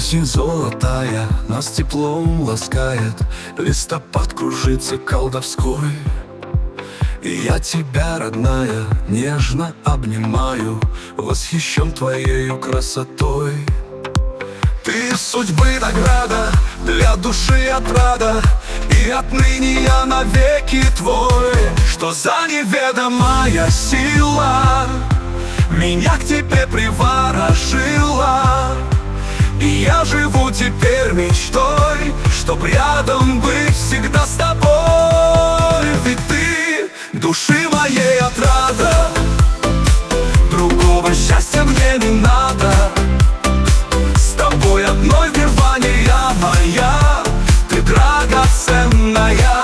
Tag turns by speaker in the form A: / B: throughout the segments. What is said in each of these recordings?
A: Осень золотая нас теплом ласкает, листопад кружится колдовской. И я тебя, родная, нежно обнимаю, восхищен твоею красотой. Ты судьбы награда, для души отрада, и отныне я навеки твой. Что за неведомая сила меня к тебе приворожила, и я живу теперь мечтой, чтоб рядом быть всегда с тобой. Ведь ты души моей отрада, другого счастья мне не надо. С тобой одной в нирване я моя, ты драгоценная.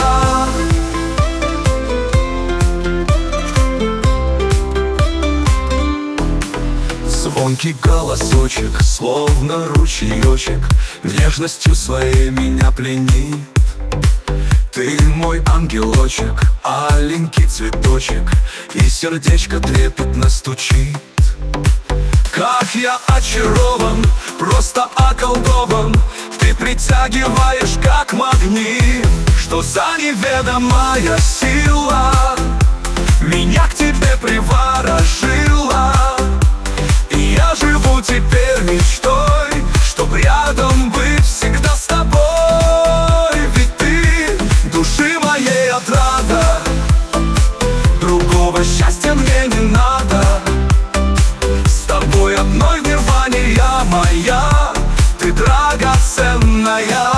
A: Звонкий голосочек, словно ручеечек, нежностью своей меня пленит. Ты мой ангелочек, аленький цветочек, и сердечко трепетно стучит. Как я очарован, просто околдован, ты притягиваешь как магнит. Что за неведомая сила меня к тебе приворожила, и я живу теперь мечтой, чтоб рядом быть всегда с тобой. Ведь ты души моей отрада, другого счастья мне не надо. С тобой одной в нирване я моя, ты драгоценная.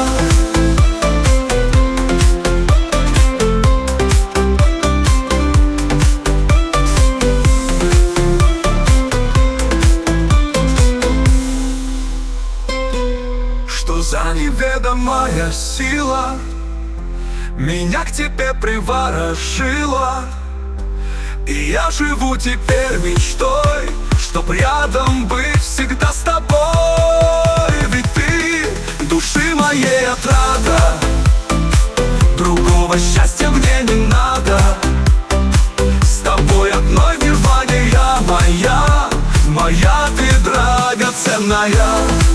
A: Что за неведомая сила меня к тебе приворожила, и я живу теперь мечтой, чтоб рядом быть всегда с тобой. Ведь ты души моей отрада, другого счастья мне не надо. С тобой одной в нирване я моя, моя ты драгоценная.